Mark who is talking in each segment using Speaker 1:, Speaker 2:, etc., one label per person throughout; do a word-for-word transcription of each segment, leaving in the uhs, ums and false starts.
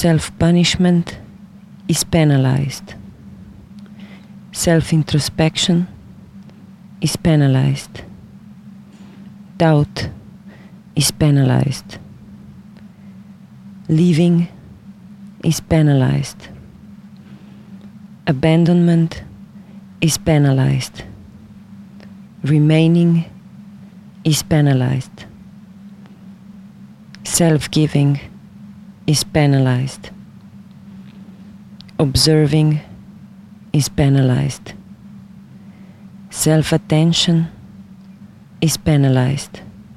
Speaker 1: Self-punishment is penalized. Self-introspection is penalized. Doubt is penalized. Leaving is penalized. Abandonment is penalized. Remaining is penalized. Self-giving is penalized. Observing is penalized. Self-attention is penalized.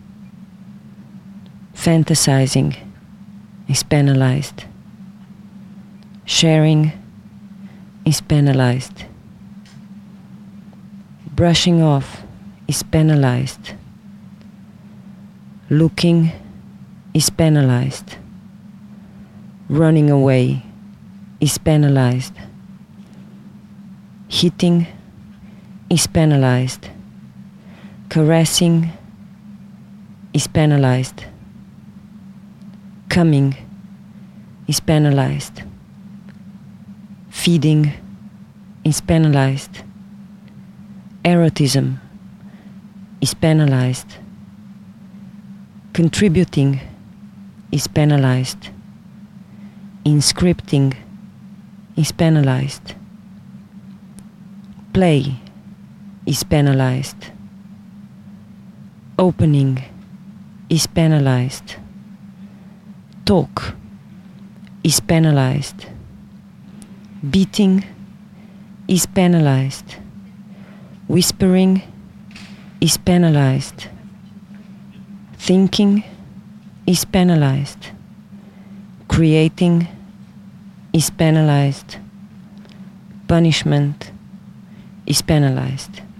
Speaker 1: Fantasizing is penalized. Sharing is penalized. Brushing off is penalized. Looking is penalized. Running away is penalized. Hitting is penalized. Caressing is penalized. Coming is penalized. Feeding is penalized. Erotism is penalized. Contributing is penalized. Inscripting is penalized. Play is penalized. Opening is penalized. Talk is penalized. Beating is penalized. Whispering is penalized. Thinking is penalized. Creating is penalized. Punishment is penalized.